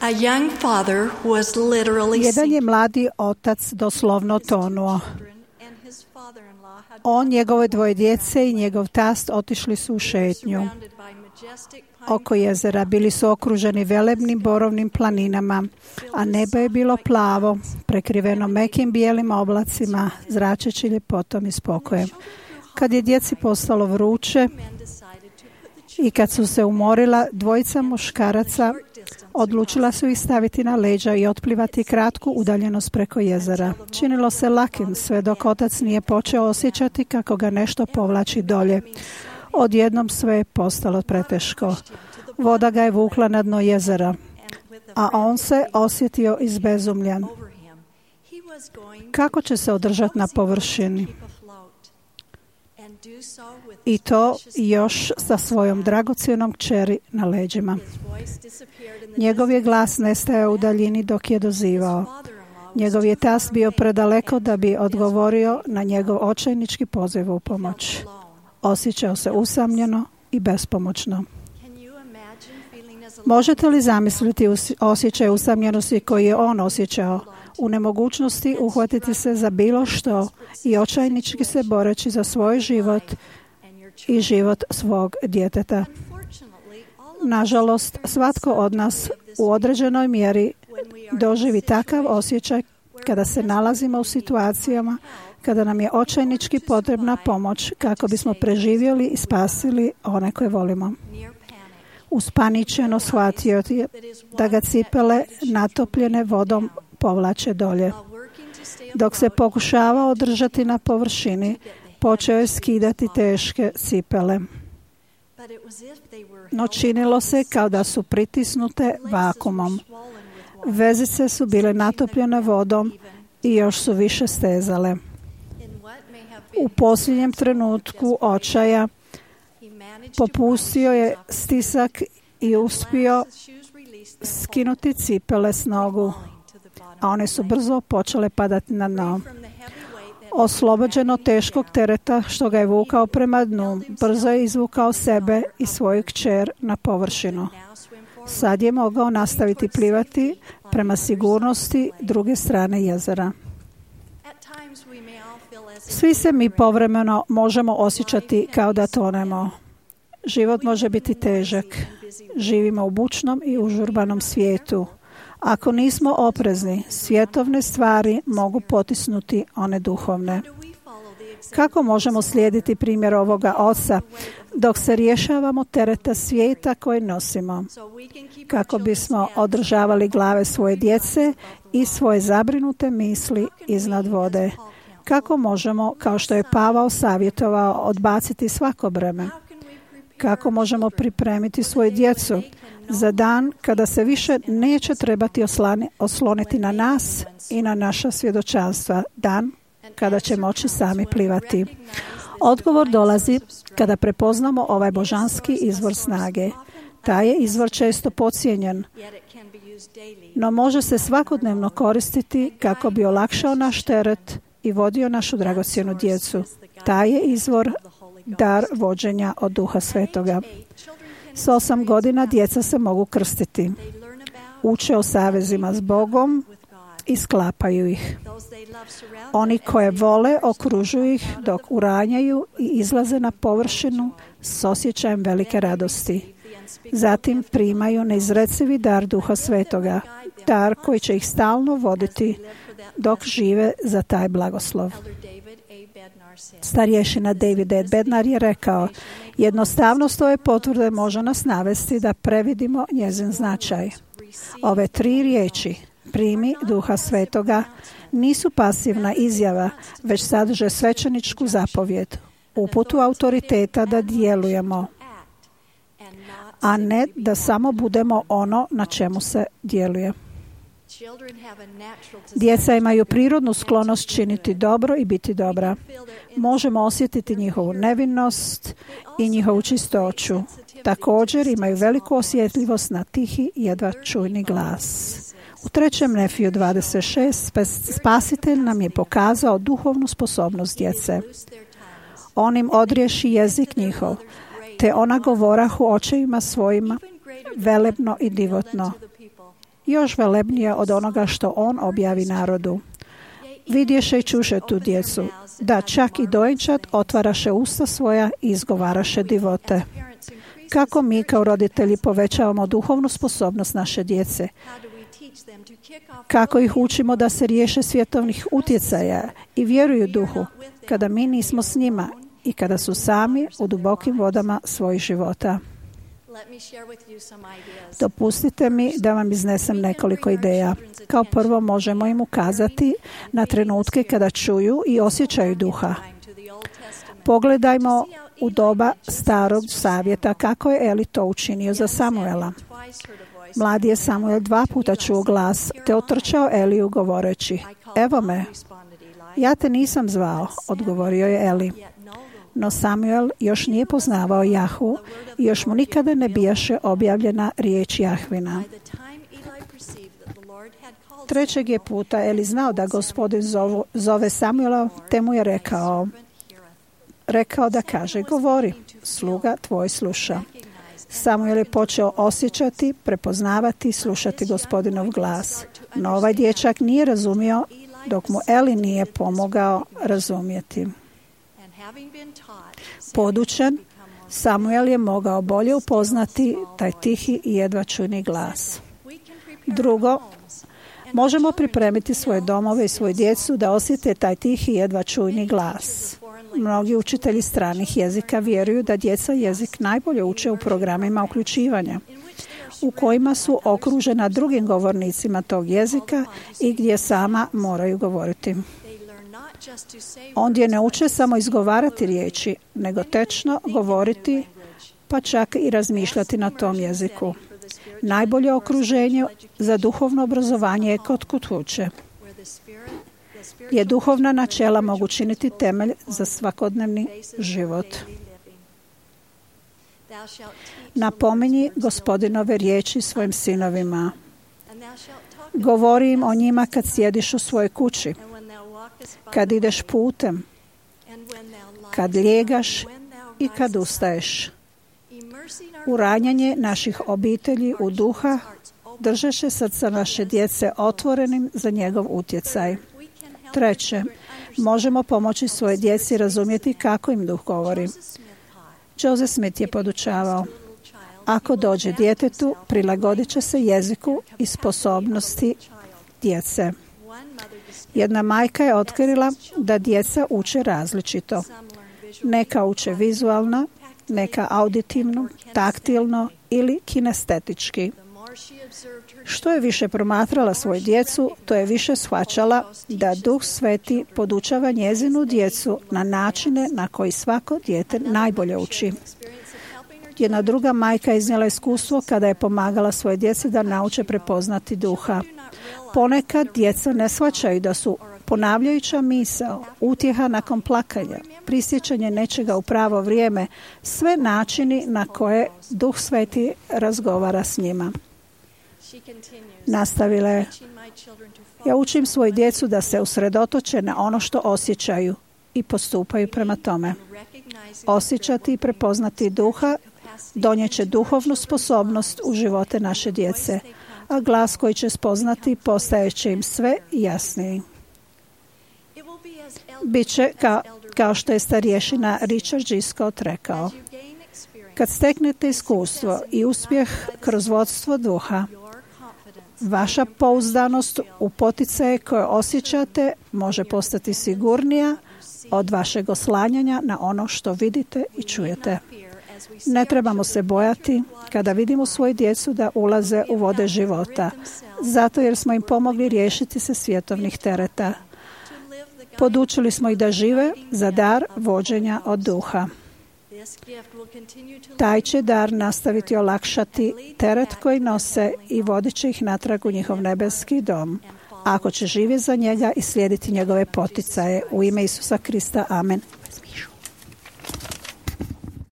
A young father was literally Jedan je mladi otac doslovno tonuo. On, njegove dvoje djece i njegov tast otišli su u šetnju. Oko jezera bili su okruženi velebnim borovnim planinama, a nebo je bilo plavo, prekriveno mekim bijelim oblacima, zračeći ljepotom i spokojem. Kad je djeci postalo vruće i kad su se umorila, dvojica muškaraca odlučila su ih staviti na leđa i otplivati kratku udaljenost preko jezera. Činilo se lakim sve dok otac nije počeo osjećati kako ga nešto povlači dolje. Odjednom sve je postalo preteško. Voda ga je vukla na dno jezera, a on se osjetio izbezumljen. Kako će se održati na površini? I to još sa svojom dragocjenom kćeri na leđima. Njegov je glas nestajao u daljini dok je dozivao. Njegov je tast bio predaleko da bi odgovorio na njegov očajnički poziv u pomoć. Osjećao se usamljeno i bespomoćno. Možete li zamisliti osjećaj usamljenosti koji je on osjećao, u nemogućnosti uhvatiti se za bilo što i očajnički se boreći za svoj život i život svog djeteta? Nažalost, svatko od nas u određenoj mjeri doživi takav osjećaj kada se nalazimo u situacijama kada nam je očajnički potrebna pomoć kako bismo preživjeli i spasili one koje volimo. Uspaničeno shvatio je da ga cipele natopljene vodom povlače dolje. Dok se pokušavao održati na površini, počeo je skidati teške cipele. No činilo se kao da su pritisnute vakumom. Vezice su bile natopljene vodom i još su više stezale. U posljednjem trenutku očaja popustio je stisak i uspio skinuti cipele s nogu, a one su brzo počele padati na dno. Oslobođeno teškog tereta što ga je vukao prema dnu, brzo je izvukao sebe i svoju kćer na površinu. Sad je mogao nastaviti plivati prema sigurnosti druge strane jezera. Svi se mi povremeno možemo osjećati kao da tonemo. Život može biti težak. Živimo u bučnom i užurbanom svijetu. Ako nismo oprezni, svjetovne stvari mogu potisnuti one duhovne. Kako možemo slijediti primjer ovoga oca dok se rješavamo tereta svijeta koji nosimo? Kako bismo održavali glave svoje djece i svoje zabrinute misli iznad vode? Kako možemo, kao što je Pavao savjetovao, odbaciti svako breme? Kako možemo pripremiti svoju djecu za dan kada se više neće trebati osloniti na nas i na naša svjedočanstva, dan kada će moći sami plivati? Odgovor dolazi kada prepoznamo ovaj božanski izvor snage. Taj je izvor često podcijenjen, no može se svakodnevno koristiti kako bi olakšao naš teret i vodio našu dragocjenu djecu. Taj je izvor dar vođenja od Duha Svetoga. S 8 godina djeca se mogu krstiti. Uče o savezima s Bogom i sklapaju ih. Oni koje vole okružuju ih dok uranjaju i izlaze na površinu s osjećajem velike radosti. Zatim primaju neizrecivi dar Duha Svetoga, dar koji će ih stalno voditi dok žive za taj blagoslov. Starješina David E. Bednar je rekao: jednostavnost ove potvrde može nas navesti da previdimo njezin značaj. Ove 3 riječi, primi Duha Svetoga, nisu pasivna izjava, već sadrže svećeničku zapovjed, uputu autoriteta da djelujemo, a ne da samo budemo ono na čemu se djeluje. Djeca imaju prirodnu sklonost činiti dobro i biti dobra. Možemo osjetiti njihovu nevinnost i njihovu čistoću. Također imaju veliku osjetljivost na tihi, jedva čujni glas. U 3. Nefiju 26 Spasitelj nam je pokazao duhovnu sposobnost djece. On im odriješi jezik njihov, te ona govorahu očevima svojima velebno i divotno. još velebnija od onoga što on objavi narodu. Vidješe i čuše tu djecu, da čak i dojenčad otvaraše usta svoja i izgovaraše divote. Kako mi kao roditelji povećavamo duhovnu sposobnost naše djece? Kako ih učimo da se riješe svjetovnih utjecaja i vjeruju duhu, kada mi nismo s njima i kada su sami u dubokim vodama svojih života? Dopustite mi da vam iznesem nekoliko ideja. Kao prvo, možemo im ukazati na trenutke kada čuju i osjećaju duha. Pogledajmo u doba Starog zavjeta kako je Eli to učinio za Samuela. Mladi je Samuel 2 puta čuo glas, te otrčao Eliju govoreći: "Evo me." "Ja te nisam zvao," odgovorio je Eli. No Samuel još nije poznavao Jahvu i još mu nikada ne bijaše objavljena riječ Jahvina. Trećeg je puta Eli znao da Gospodin zove Samuela, te mu je rekao da kaže: "Govori, sluga tvoj sluša." Samuel je počeo osjećati, prepoznavati i slušati Gospodinov glas. No ovaj dječak nije razumio dok mu Eli nije pomogao razumjeti. Podučen, Samuel je mogao bolje upoznati taj tihi i jedva čujni glas. Drugo, možemo pripremiti svoje domove i svoju djecu da osjete taj tihi i jedva čujni glas. Mnogi učitelji stranih jezika vjeruju da djeca jezik najbolje uče u programima uključivanja, u kojima su okružena drugim govornicima tog jezika i gdje sama moraju govoriti. Ondje ne uče samo izgovarati riječi, nego tečno govoriti, pa čak i razmišljati na tom jeziku. Najbolje okruženje za duhovno obrazovanje je kod kuće, gdje duhovna načela mogu činiti temelj za svakodnevni život. Napominji Gospodinove riječi svojim sinovima. Govori im o njima kad sjediš u svojoj kući, kad ideš putem, kad lijegaš i kad ustaješ. Uranjanje naših obitelji u duha držeše srca naše djece otvorenim za njegov utjecaj. Treće, možemo pomoći svoje djeci razumjeti kako im duh govori. Joseph Smith je podučavao: ako dođe djetetu, prilagodit će se jeziku i sposobnosti djece. Jedna majka je otkrila da djeca uče različito. Neka uče vizualno, neka auditivno, taktilno ili kinestetički. Što je više promatrala svoju djecu, to je više shvaćala da Duh Sveti podučava njezinu djecu na načine na koji svako dijete najbolje uči. Jedna druga majka je iznijela iskustvo kada je pomagala svoje djeci da nauče prepoznati duha. Ponekad djeca ne shvaćaju da su ponavljajuća misao, utjeha nakon plakanja, prisjećanje nečega u pravo vrijeme, sve načini na koje Duh Sveti razgovara s njima. Nastavila je: ja učim svoju djecu da se usredotoče na ono što osjećaju i postupaju prema tome. Osjećati i prepoznati duha donijeće duhovnu sposobnost u živote naše djece, a glas koji će spoznati postajeće im sve jasniji. Biće kao što je starješina Richard G. Scott rekao: kad steknete iskustvo i uspjeh kroz vodstvo duha, vaša pouzdanost u poticaje koje osjećate može postati sigurnija od vašeg oslanjanja na ono što vidite i čujete. Ne trebamo se bojati kada vidimo svoju djecu da ulaze u vode života, zato jer smo im pomogli riješiti se svjetovnih tereta. Podučili smo ih da žive za dar vođenja od duha. Taj će dar nastaviti olakšati teret koji nose i vodit će ih natrag u njihov nebeski dom, ako će živjeti za njega i slijediti njegove poticaje. U ime Isusa Krista. Amen.